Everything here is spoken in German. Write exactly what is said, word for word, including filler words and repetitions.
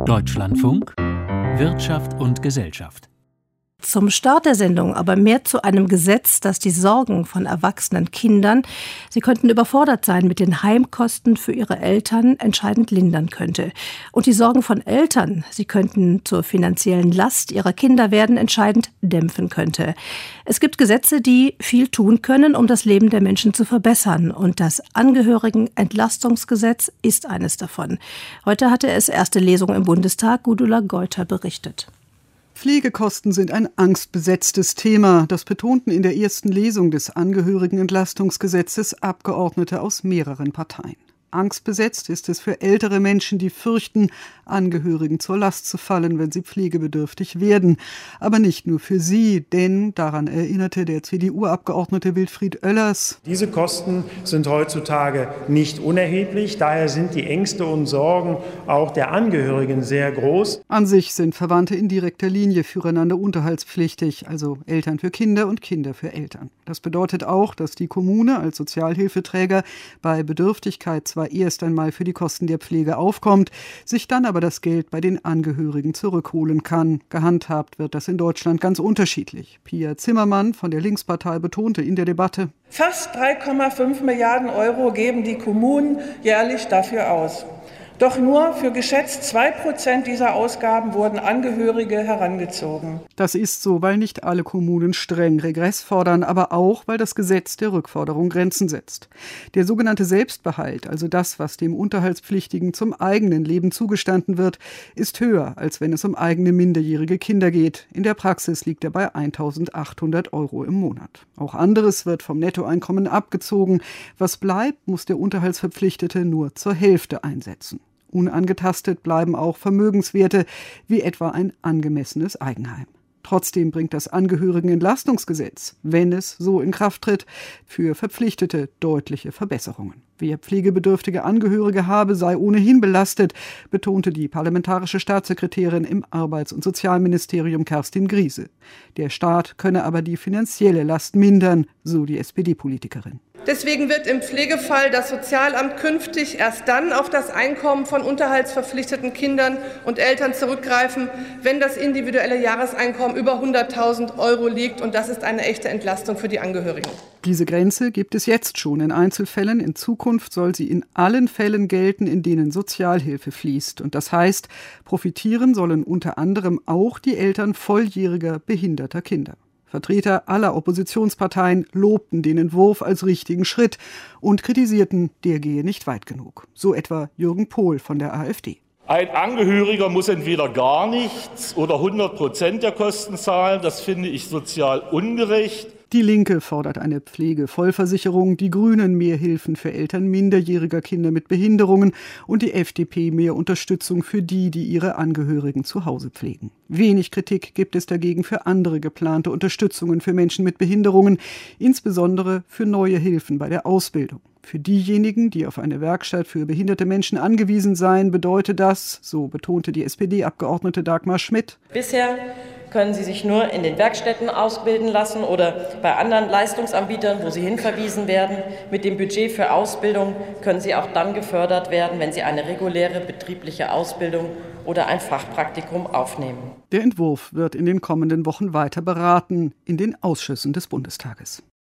Deutschlandfunk Wirtschaft und Gesellschaft. Zum Start der Sendung aber mehr zu einem Gesetz, das die Sorgen von erwachsenen Kindern, sie könnten überfordert sein mit den Heimkosten für ihre Eltern, entscheidend lindern könnte. Und die Sorgen von Eltern, sie könnten zur finanziellen Last ihrer Kinder werden, entscheidend dämpfen könnte. Es gibt Gesetze, die viel tun können, um das Leben der Menschen zu verbessern. Und das Angehörigenentlastungsgesetz ist eines davon. Heute hatte es erste Lesung im Bundestag. Gudula Geuter berichtet. Pflegekosten sind ein angstbesetztes Thema. Das betonten in der ersten Lesung des Angehörigenentlastungsgesetzes Abgeordnete aus mehreren Parteien. Angstbesetzt ist es für ältere Menschen, die fürchten, Angehörigen zur Last zu fallen, wenn sie pflegebedürftig werden. Aber nicht nur für sie, denn daran erinnerte der C D U-Abgeordnete Wilfried Oellers: Diese Kosten sind heutzutage nicht unerheblich. Daher sind die Ängste und Sorgen auch der Angehörigen sehr groß. An sich sind Verwandte in direkter Linie füreinander unterhaltspflichtig, also Eltern für Kinder und Kinder für Eltern. Das bedeutet auch, dass die Kommune als Sozialhilfeträger bei Bedürftigkeit zwar erst einmal für die Kosten der Pflege aufkommt, sich dann aber das Geld bei den Angehörigen zurückholen kann. Gehandhabt wird das in Deutschland ganz unterschiedlich. Pia Zimmermann von der Linkspartei betonte in der Debatte: Fast drei Komma fünf Milliarden Euro geben die Kommunen jährlich dafür aus. Doch nur für geschätzt zwei Prozent dieser Ausgaben wurden Angehörige herangezogen. Das ist so, weil nicht alle Kommunen streng Regress fordern, aber auch, weil das Gesetz der Rückforderung Grenzen setzt. Der sogenannte Selbstbehalt, also das, was dem Unterhaltspflichtigen zum eigenen Leben zugestanden wird, ist höher, als wenn es um eigene minderjährige Kinder geht. In der Praxis liegt er bei eintausendachthundert Euro im Monat. Auch anderes wird vom Nettoeinkommen abgezogen. Was bleibt, muss der Unterhaltsverpflichtete nur zur Hälfte einsetzen. Unangetastet bleiben auch Vermögenswerte, wie etwa ein angemessenes Eigenheim. Trotzdem bringt das Angehörigenentlastungsgesetz, wenn es so in Kraft tritt, für Verpflichtete deutliche Verbesserungen. Wer pflegebedürftige Angehörige habe, sei ohnehin belastet, betonte die parlamentarische Staatssekretärin im Arbeits- und Sozialministerium Kerstin Griese. Der Staat könne aber die finanzielle Last mindern, so die S P D-Politikerin. Deswegen wird im Pflegefall das Sozialamt künftig erst dann auf das Einkommen von unterhaltsverpflichteten Kindern und Eltern zurückgreifen, wenn das individuelle Jahreseinkommen über hunderttausend Euro liegt. Und das ist eine echte Entlastung für die Angehörigen. Diese Grenze gibt es jetzt schon in Einzelfällen. In Zukunft soll sie in allen Fällen gelten, in denen Sozialhilfe fließt. Und das heißt, profitieren sollen unter anderem auch die Eltern volljähriger behinderter Kinder. Vertreter aller Oppositionsparteien lobten den Entwurf als richtigen Schritt und kritisierten, der gehe nicht weit genug. So etwa Jürgen Pohl von der AfD. Ein Angehöriger muss entweder gar nichts oder hundert Prozent der Kosten zahlen. Das finde ich sozial ungerecht. Die Linke fordert eine Pflegevollversicherung, die Grünen mehr Hilfen für Eltern minderjähriger Kinder mit Behinderungen und die F D P mehr Unterstützung für die, die ihre Angehörigen zu Hause pflegen. Wenig Kritik gibt es dagegen für andere geplante Unterstützungen für Menschen mit Behinderungen, insbesondere für neue Hilfen bei der Ausbildung. Für diejenigen, die auf eine Werkstatt für behinderte Menschen angewiesen seien, bedeutet das, so betonte die S P D-Abgeordnete Dagmar Schmidt: Bisher können sie sich nur in den Werkstätten ausbilden lassen oder bei anderen Leistungsanbietern, wo sie hinverwiesen werden. Mit dem Budget für Ausbildung können sie auch dann gefördert werden, wenn sie eine reguläre betriebliche Ausbildung oder ein Fachpraktikum aufnehmen. Der Entwurf wird in den kommenden Wochen weiter beraten in den Ausschüssen des Bundestages.